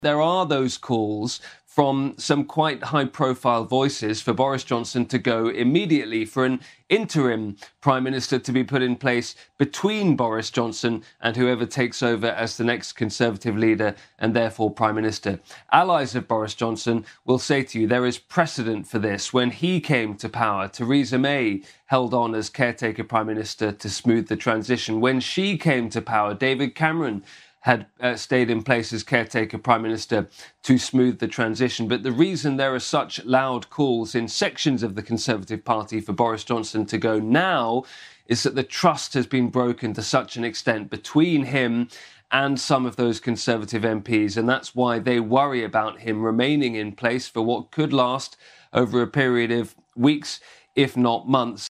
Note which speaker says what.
Speaker 1: There are those calls from some quite high-profile voices for Boris Johnson to go immediately, for an interim Prime Minister to be put in place between Boris Johnson and whoever takes over as the next Conservative leader and therefore Prime Minister. Allies of Boris Johnson will say to you there is precedent for this. When he came to power, Theresa May held on as caretaker Prime Minister to smooth the transition. When she came to power, David Cameron had stayed in place as caretaker Prime Minister to smooth the transition. But the reason there are such loud calls in sections of the Conservative Party for Boris Johnson to go now is that the trust has been broken to such an extent between him and some of those Conservative MPs, and that's why they worry about him remaining in place for what could last over a period of weeks, if not months.